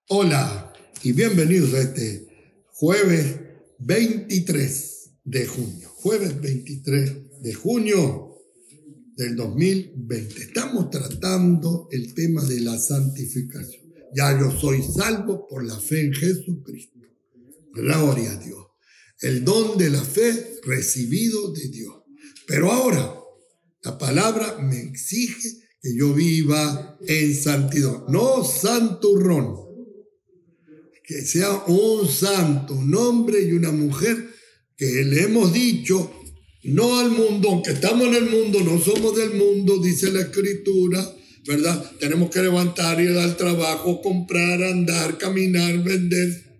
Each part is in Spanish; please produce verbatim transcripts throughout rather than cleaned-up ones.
Hola y bienvenidos a este jueves veintitrés de junio. Jueves veintitrés de junio del dos mil veinte. Estamos tratando el tema de la santificación. Ya yo soy salvo por la fe en Jesucristo. Gloria a Dios. El don de la fe recibido de Dios. Pero ahora la palabra me exige que yo viva en santidad. No santurrón. Que sea un santo, un hombre y una mujer que le hemos dicho, no al mundo, aunque estamos en el mundo, no somos del mundo, dice la Escritura, ¿verdad? Tenemos que levantar, ir al trabajo, comprar, andar, caminar, vender,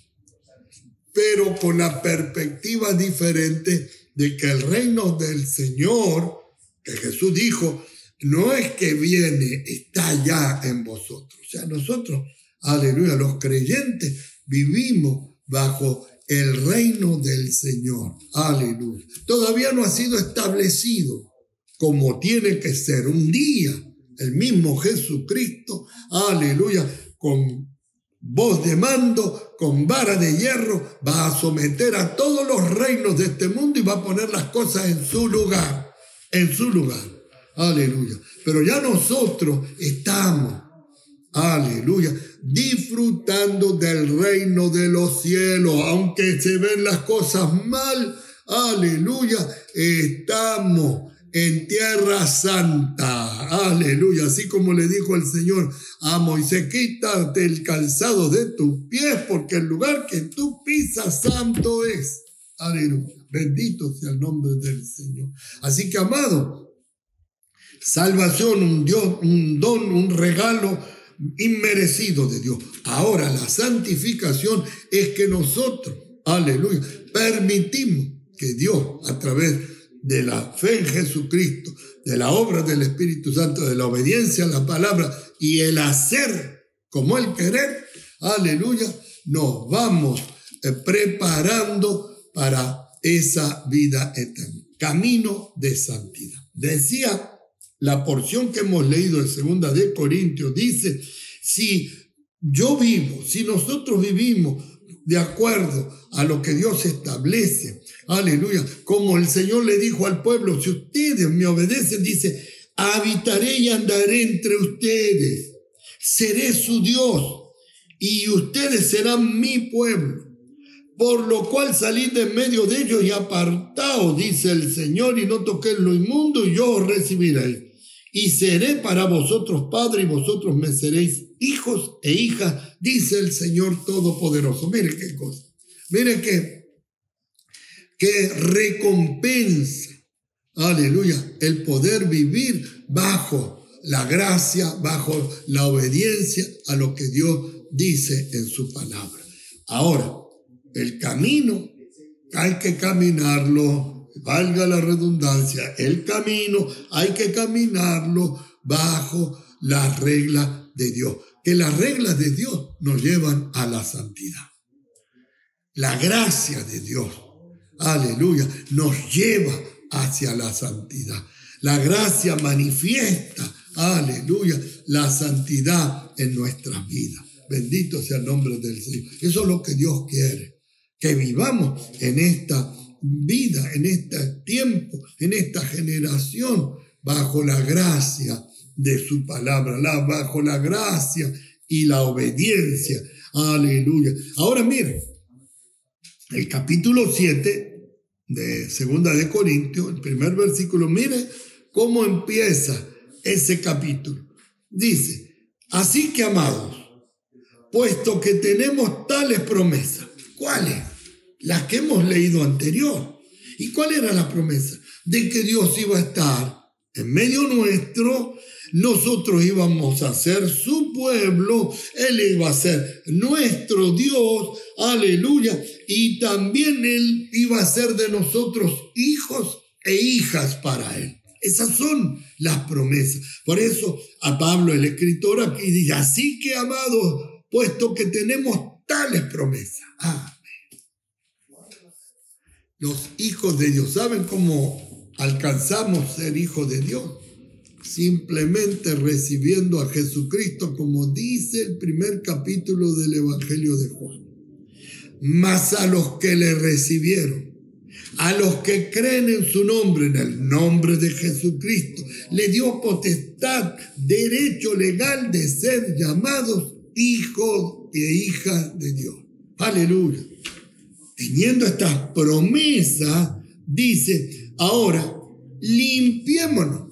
pero con la perspectiva diferente de que el reino del Señor, que Jesús dijo, no es que viene, está ya en vosotros. O sea, nosotros, aleluya, los creyentes vivimos bajo el reino del Señor. Aleluya. Todavía no ha sido establecido como tiene que ser. Un día el mismo Jesucristo, aleluya, con voz de mando, con vara de hierro, va a someter a todos los reinos de este mundo y va a poner las cosas en su lugar, en su lugar. Aleluya. Pero ya nosotros estamos, aleluya, disfrutando del reino de los cielos, aunque se ven las cosas mal, aleluya, estamos en tierra santa, aleluya, así como le dijo el Señor a Moisés, quítate el calzado de tus pies, porque el lugar que tú pisas santo es, aleluya, bendito sea el nombre del Señor. Así que, amado, salvación, un Dios, un don, un regalo inmerecido de Dios. Ahora la santificación es que nosotros, aleluya, permitimos que Dios, a través de la fe en Jesucristo, de la obra del Espíritu Santo, de la obediencia a la palabra y el hacer como el querer, aleluya, nos vamos eh, preparando para esa vida eterna. Camino de santidad. Decía la porción que hemos leído en segunda de Corintios, dice, si yo vivo, si nosotros vivimos de acuerdo a lo que Dios establece, aleluya, como el Señor le dijo al pueblo, si ustedes me obedecen, dice, habitaré y andaré entre ustedes, seré su Dios y ustedes serán mi pueblo. Por lo cual salid de en medio de ellos y apartaos, dice el Señor, y no toquéis lo inmundo, y yo os recibiré. Y seré para vosotros padre, y vosotros me seréis hijos e hijas, dice el Señor Todopoderoso. Mire qué cosa. Mire qué, qué recompensa, aleluya, el poder vivir bajo la gracia, bajo la obediencia a lo que Dios dice en su palabra. Ahora, el camino hay que caminarlo, valga la redundancia, el camino hay que caminarlo bajo las reglas de Dios, que las reglas de Dios nos llevan a la santidad. La gracia de Dios, aleluya, nos lleva hacia la santidad. La gracia manifiesta, aleluya, la santidad en nuestras vidas. Bendito sea el nombre del Señor. Eso es lo que Dios quiere. Que vivamos en esta vida, en este tiempo, en esta generación, bajo la gracia de su palabra, la, bajo la gracia y la obediencia. Aleluya. Ahora mire, el capítulo siete de segunda de Corintios, el primer versículo, mire cómo empieza ese capítulo. Dice, así que amados, puesto que tenemos tales promesas. ¿Cuáles? Las que hemos leído anterior. ¿Y cuál era la promesa? De que Dios iba a estar en medio nuestro, nosotros íbamos a ser su pueblo, Él iba a ser nuestro Dios, aleluya, y también Él iba a ser de nosotros hijos e hijas para Él. Esas son las promesas. Por eso a Pablo, el escritor, aquí dice, así que amados, puesto que tenemos tales promesas. Amén. Los hijos de Dios, ¿saben cómo alcanzamos ser hijos de Dios? simplemente recibiendo a Jesucristo, como dice el primer capítulo del Evangelio de Juan. Mas a los que le recibieron, a los que creen en su nombre, en el nombre de Jesucristo, le dio potestad, derecho legal de ser llamados hijos e hijas de Dios. Aleluya. Teniendo estas promesas, dice, ahora limpiémonos.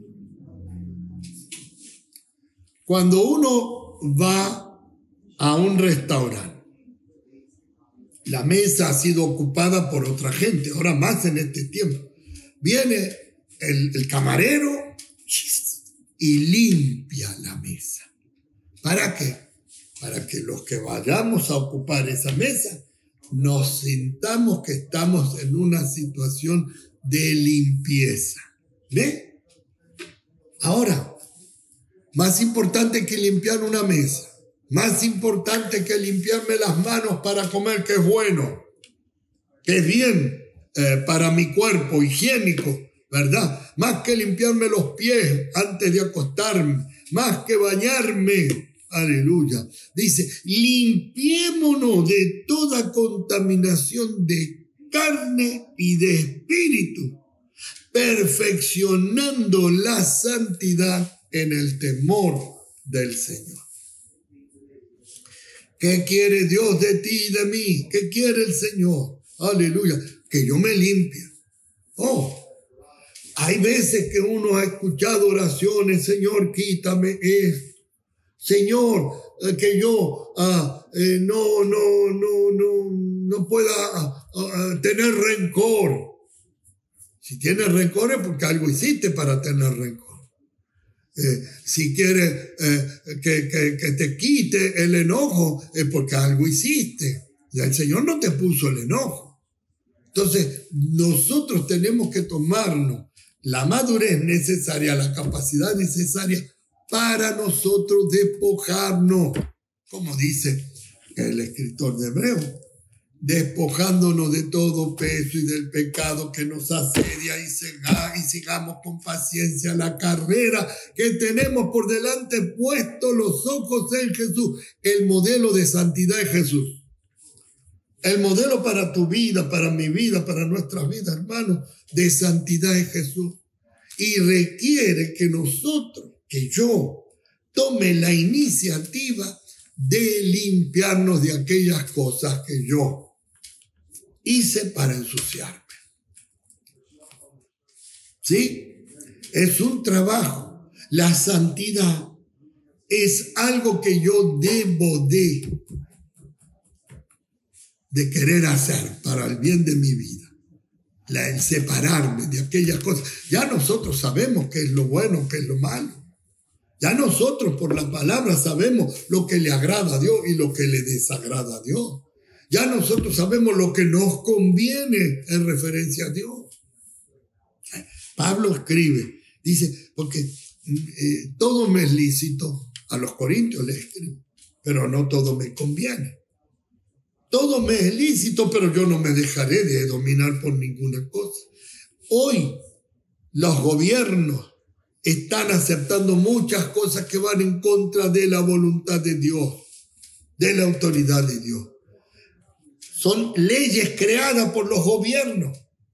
Cuando uno va a un restaurante, la mesa ha sido ocupada por otra gente, ahora más en este tiempo. Viene el, el camarero y limpia la mesa. ¿Para qué? Para que los que vayamos a ocupar esa mesa nos sintamos que estamos en una situación de limpieza. ¿Ve? Ahora, más importante que limpiar una mesa, más importante que limpiarme las manos para comer, que es bueno, que es bien eh, para mi cuerpo, higiénico, ¿verdad? Más que limpiarme los pies antes de acostarme, más que bañarme, aleluya. Dice, limpiémonos de toda contaminación de carne y de espíritu, perfeccionando la santidad en el temor del Señor. ¿Qué quiere Dios de ti y de mí? ¿Qué quiere el Señor? Aleluya. Que yo me limpie. Oh, hay veces que uno ha escuchado oraciones, Señor, quítame esto. Señor, eh, que yo ah, eh, no, no, no, no, no pueda ah, ah, tener rencor. Si tienes rencor es porque algo hiciste para tener rencor. Eh, si quieres eh, que, que, que te quite el enojo es porque algo hiciste. Ya el Señor no te puso el enojo. Entonces nosotros tenemos que tomarnos la madurez necesaria, la capacidad necesaria para nosotros despojarnos, como dice el escritor de Hebreos, despojándonos de todo peso y del pecado que nos asedia y, sega, y sigamos con paciencia la carrera que tenemos por delante, puesto los ojos en Jesús. El modelo de santidad es Jesús. El modelo para tu vida, para mi vida, para nuestra vida, hermanos, de santidad es Jesús. Y requiere que nosotros, que yo, tome la iniciativa de limpiarnos de aquellas cosas que yo hice para ensuciarme. ¿Sí? Es un trabajo. La santidad es algo que yo debo de, de querer hacer para el bien de mi vida. La, el separarme de aquellas cosas. Ya nosotros sabemos qué es lo bueno, qué es lo malo. Ya nosotros por la palabra sabemos lo que le agrada a Dios y lo que le desagrada a Dios. Ya nosotros sabemos lo que nos conviene en referencia a Dios. Pablo escribe, dice, porque eh, todo me es lícito, a los corintios le escribe, pero no todo me conviene. Todo me es lícito, pero yo no me dejaré de dominar por ninguna cosa. Hoy los gobiernos están aceptando muchas cosas que van en contra de la voluntad de Dios, de la autoridad de Dios. Son leyes creadas por los gobiernos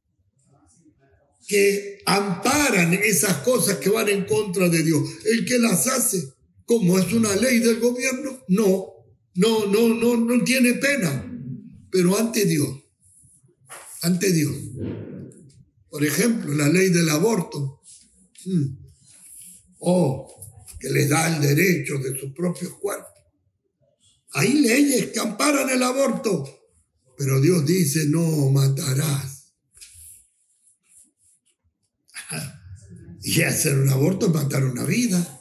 que amparan esas cosas que van en contra de Dios. El que las hace, como es una ley del gobierno, no, no, no, no, no tiene pena. Pero ante Dios, ante Dios. Por ejemplo, la ley del aborto. Hmm. O que les da el derecho de sus propios cuerpos. Hay leyes que amparan el aborto, pero Dios dice, no matarás. Y hacer un aborto es matar una vida.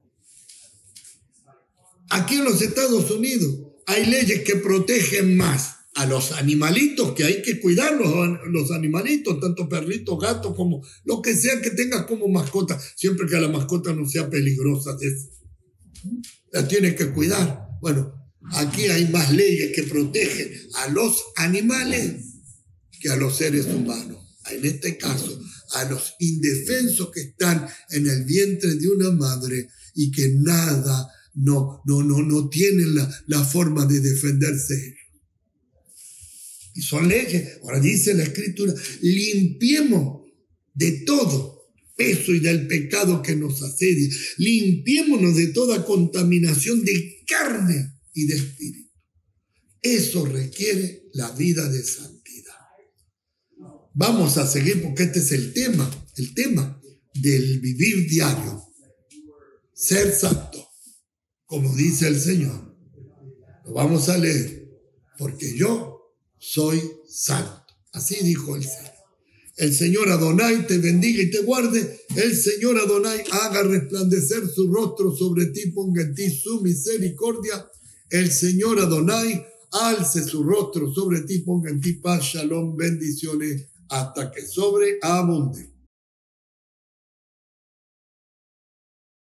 Aquí en los Estados Unidos hay leyes que protegen más a los animalitos, que hay que cuidarlos, los animalitos, tanto perritos, gatos, como lo que sea que tengas como mascota, siempre que la mascota no sea peligrosa. La tienes que cuidar. Bueno, aquí hay más leyes que protegen a los animales que a los seres humanos. En este caso, a los indefensos que están en el vientre de una madre y que nada, no, no, no, no tienen la, la forma de defenderse. Y son leyes. Ahora dice la Escritura, limpiemos de todo peso y del pecado que nos asedia. Limpiémonos de toda contaminación de carne y de espíritu. Eso requiere la vida de santidad. Vamos a seguir porque este es el tema, el tema del vivir diario. Ser santo, como dice el Señor. Lo vamos a leer, porque yo soy santo. Así dijo el Señor. El Señor Adonai te bendiga y te guarde. El Señor Adonai haga resplandecer su rostro sobre ti, ponga en ti su misericordia. El Señor Adonai alce su rostro sobre ti, ponga en ti paz, shalom, bendiciones, hasta que sobreabunde.